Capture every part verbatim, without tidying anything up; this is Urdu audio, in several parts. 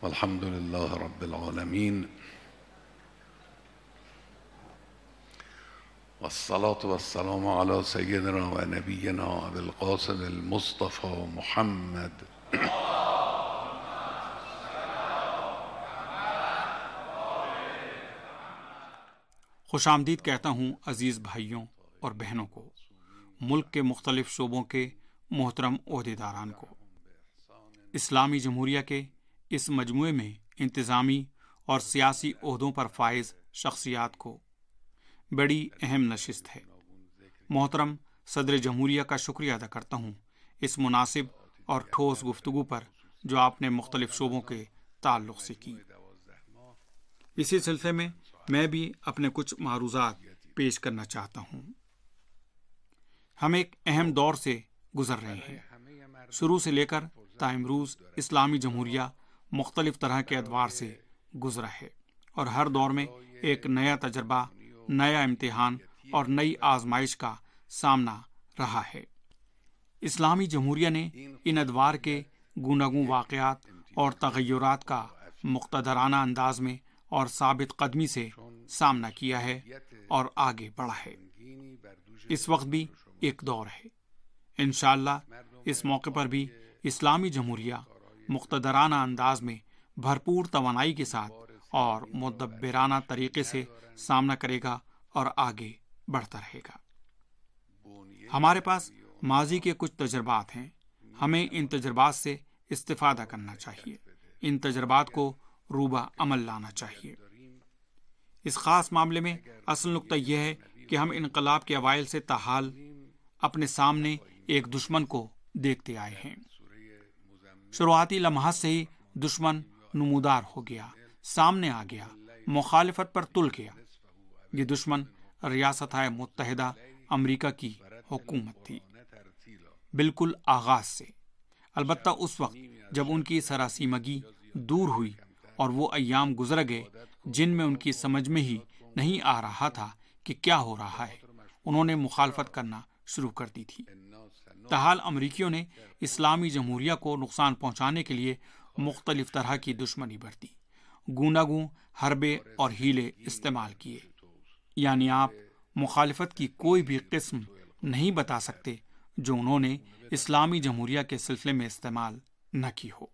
والحمد للہ رب العالمین والصلاة والسلام على سیدنا و نبینا ابی القاسم المصطفى محمد خوش آمدید کہتا ہوں عزیز بھائیوں اور بہنوں کو، ملک کے مختلف شعبوں کے محترم عہدیداران کو، اسلامی جمہوریہ کے اس مجموعے میں انتظامی اور سیاسی عہدوں پر فائز شخصیات کو بڑی اہم نشست ہے۔ محترم صدر جمہوریہ کا شکریہ ادا کرتا ہوں اس مناسب اور ٹھوس گفتگو پر جو آپ نے مختلف شعبوں کے تعلق سے کی۔ اسی سلسلے میں میں بھی اپنے کچھ معروضات پیش کرنا چاہتا ہوں۔ ہم ایک اہم دور سے گزر رہے ہیں۔ شروع سے لے کر تا امروز اسلامی جمہوریہ مختلف طرح کے ادوار سے گزرا ہے اور ہر دور میں ایک نیا تجربہ، نیا امتحان اور نئی آزمائش کا سامنا رہا ہے۔ اسلامی جمہوریہ نے ان ادوار کے گوناگون واقعات اور تغیرات کا مقتدرانہ انداز میں اور ثابت قدمی سے سامنا کیا ہے اور آگے بڑھا ہے۔ اس وقت بھی ایک دور ہے۔ انشاءاللہ اس موقع پر بھی اسلامی جمہوریہ مقتدرانہ انداز میں بھرپور توانائی کے ساتھ اور مدبرانہ طریقے سے سامنا کرے گا اور آگے بڑھتا رہے گا۔ ہمارے پاس ماضی کے کچھ تجربات ہیں، ہمیں ان تجربات سے استفادہ کرنا چاہیے، ان تجربات کو روبہ عمل لانا چاہیے۔ اس خاص معاملے میں اصل نقطہ یہ ہے کہ ہم انقلاب کے اوائل سے تاحال اپنے سامنے ایک دشمن کو دیکھتے آئے ہیں۔ شروعاتی لمحات سے ہی دشمن نمودار ہو گیا، سامنے آ گیا، مخالفت پر تل گیا۔ یہ دشمن ریاستہائے متحدہ امریکہ کی حکومت تھی، بالکل آغاز سے۔ البتہ اس وقت جب ان کی سراسیمگی دور ہوئی اور وہ ایام گزر گئے جن میں ان کی سمجھ میں ہی نہیں آ رہا تھا کہ کیا ہو رہا ہے، انہوں نے مخالفت کرنا شروع کر دی تھی۔ تاحال امریکیوں نے اسلامی جمہوریہ کو نقصان پہنچانے کے لیے مختلف طرح کی دشمنی برتی، گوناگون حربے اور ہیلے استعمال کیے۔ یعنی آپ مخالفت کی کوئی بھی قسم نہیں بتا سکتے جو انہوں نے اسلامی جمہوریہ کے سلسلے میں استعمال نہ کی ہو۔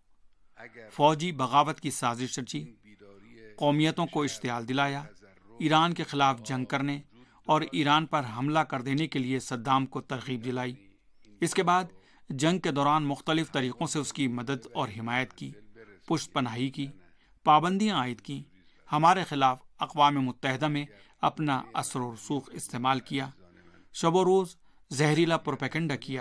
فوجی بغاوت کی سازش رچی، قومیتوں کو اشتعال دلایا، ایران کے خلاف جنگ کرنے اور ایران پر حملہ کر دینے کے لیے صدام کو ترغیب دلائی۔ اس کے بعد جنگ کے دوران مختلف طریقوں سے اس کی مدد اور حمایت کی، پشت پناہی کی، پابندیاں عائد کی، ہمارے خلاف اقوام متحدہ میں اپنا اثر و رسوخ استعمال کیا، شب و روز زہریلا پروپیگنڈا کیا،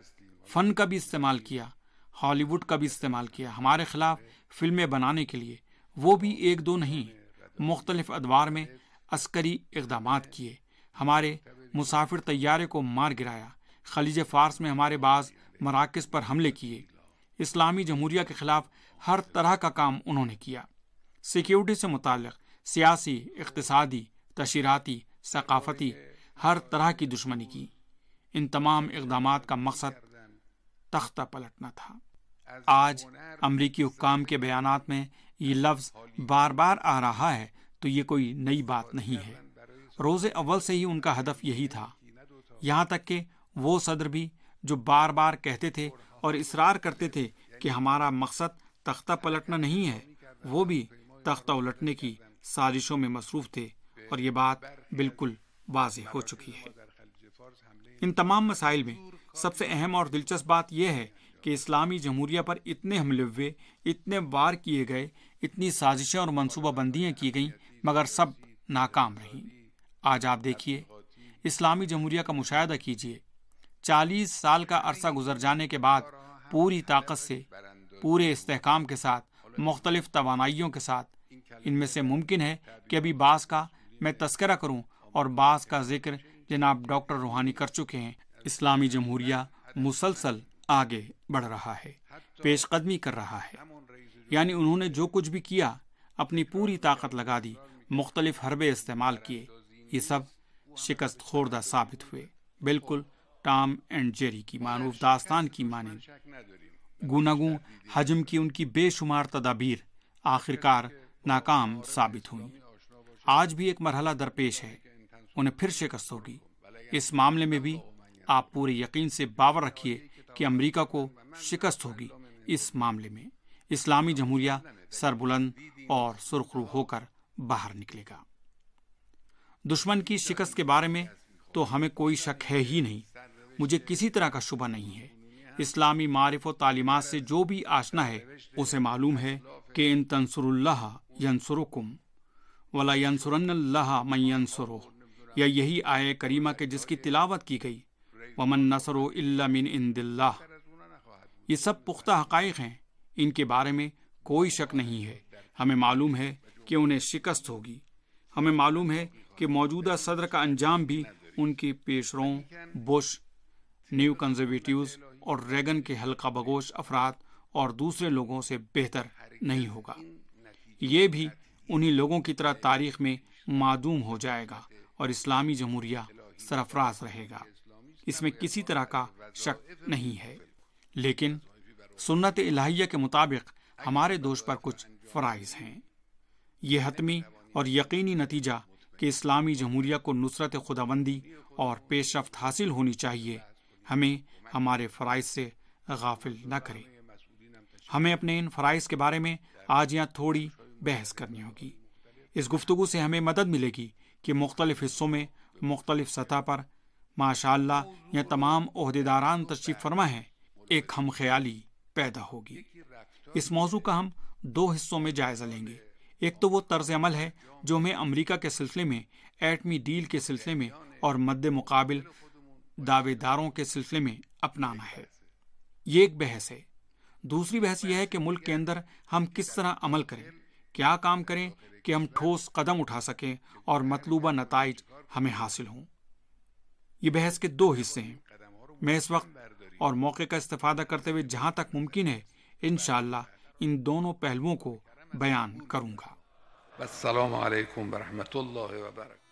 فن کا بھی استعمال کیا، ہالی ووڈ کا بھی استعمال کیا ہمارے خلاف فلمیں بنانے کے لیے، وہ بھی ایک دو نہیں، مختلف ادوار میں عسکری اقدامات کیے، ہمارے مسافر طیارے کو مار گرایا، خلیج فارس میں ہمارے بعض مراکز پر حملے کیے۔ اسلامی جمہوریہ کے خلاف ہر طرح کا کام انہوں نے کیا۔ سیکیورٹی سے متعلق سیاسی، اقتصادی، تشہیراتی، ثقافتی ہر طرح کی دشمنی کی۔ ان تمام اقدامات کا مقصد تختہ پلٹنا تھا۔ آج امریکی حکام کے بیانات میں یہ لفظ بار بار آ رہا ہے تو یہ کوئی نئی بات نہیں ہے۔ روز اول سے ہی ان کا ہدف یہی تھا، یہاں تک کہ وہ صدر بھی جو بار بار کہتے تھے اور اصرار کرتے تھے کہ ہمارا مقصد تختہ پلٹنا نہیں ہے، وہ بھی تختہ الٹنے کی سازشوں میں مصروف تھے اور یہ بات بالکل واضح ہو چکی ہے۔ ان تمام مسائل میں سب سے اہم اور دلچسپ بات یہ ہے کہ اسلامی جمہوریہ پر اتنے حملے ہوئے، اتنے وار کیے گئے، اتنی سازشیں اور منصوبہ بندیاں کی گئیں، مگر سب ناکام رہیں۔ آج آپ دیکھیے، اسلامی جمہوریہ کا مشاہدہ کیجیے، چالیس سال کا عرصہ گزر جانے کے بعد پوری طاقت سے، پورے استحکام کے ساتھ، مختلف توانائیوں کے ساتھ، ان میں سے ممکن ہے کہ ابھی بعض کا میں تذکرہ کروں اور بعض کا ذکر جناب ڈاکٹر روحانی کر چکے ہیں۔ اسلامی جمہوریہ مسلسل آگے بڑھ رہا ہے، پیش قدمی کر رہا ہے۔ یعنی انہوں نے جو کچھ بھی کیا، اپنی پوری طاقت لگا دی، مختلف حربے استعمال کیے، یہ سب شکست خوردہ ثابت ہوئے، بالکل ٹام اینڈ جیری کی معروف داستان کی مانند۔ گوناگون حجم کی ان کی بے شمار تدابیر آخرکار ناکام ثابت ہوئیں۔ آج بھی ایک مرحلہ درپیش ہے، انہیں پھر شکست ہوگی۔ اس معاملے میں بھی آپ پورے یقین سے باور رکھیے کہ امریکہ کو شکست ہوگی۔ اس معاملے میں اسلامی جمہوریہ سربلند اور سرخرو ہو کر باہر نکلے گا۔ دشمن کی شکست کے بارے میں تو ہمیں کوئی شک ہے ہی نہیں، مجھے کسی طرح کا شبہ نہیں ہے۔ اسلامی معارف و تعلیمات سے جو بھی آشنا ہے اسے معلوم ہے کہ ان تنصروا اللہ ینصرکم ولا ینصرن اللہ من ینصرہ، یا یہی آیہ کریمہ کے جس کی تلاوت کی گئی، ومن نصر الا من عند اللہ۔ یہ سب پختہ حقائق ہیں، ان کے بارے میں کوئی شک نہیں ہے۔ ہمیں معلوم ہے کہ انہیں شکست ہوگی۔ ہمیں معلوم ہے کہ موجودہ صدر کا انجام بھی ان کے پیشروں بش، نیو کنزرویٹیوز اور ریگن کے حلقہ بگوش افراد اور دوسرے لوگوں سے بہتر نہیں ہوگا۔ یہ بھی انہی لوگوں کی طرح تاریخ میں معدوم ہو جائے گا اور اسلامی جمہوریہ سرفراز رہے گا، اس میں کسی طرح کا شک نہیں ہے۔ لیکن سنت الہیہ کے مطابق ہمارے دوش پر کچھ فرائض ہیں۔ یہ حتمی اور یقینی نتیجہ کہ اسلامی جمہوریہ کو نصرت خداوندی اور پیش رفت حاصل ہونی چاہیے، ہمیں ہمارے فرائض سے غافل نہ کرے۔ ہمیں اپنے ان فرائض کے بارے میں آج یہاں تھوڑی بحث کرنی ہوگی۔ اس گفتگو سے ہمیں مدد ملے گی کہ مختلف حصوں میں مختلف سطح پر ماشاء اللہ یہ تمام عہدیداران تشریف فرما ہیں، ایک ہم خیالی پیدا ہوگی۔ اس موضوع کا ہم دو حصوں میں جائزہ لیں گے۔ ایک تو وہ طرز عمل ہے جو ہمیں امریکہ کے سلسلے میں، ایٹمی ڈیل کے سلسلے میں اور مد مقابل دعوے داروں کے سلسلے میں اپنانا ہے، یہ ایک بحث ہے۔ دوسری بحث یہ ہے کہ ملک کے اندر ہم کس طرح عمل کریں، کیا کام کریں کہ ہم ٹھوس قدم اٹھا سکیں اور مطلوبہ نتائج ہمیں حاصل ہوں۔ یہ بحث کے دو حصے ہیں۔ میں اس وقت اور موقع کا استفادہ کرتے ہوئے جہاں تک ممکن ہے انشاءاللہ ان دونوں پہلوؤں کو بیان کروں گا۔ السلام علیکم ورحمۃ اللہ وبرکاتہ۔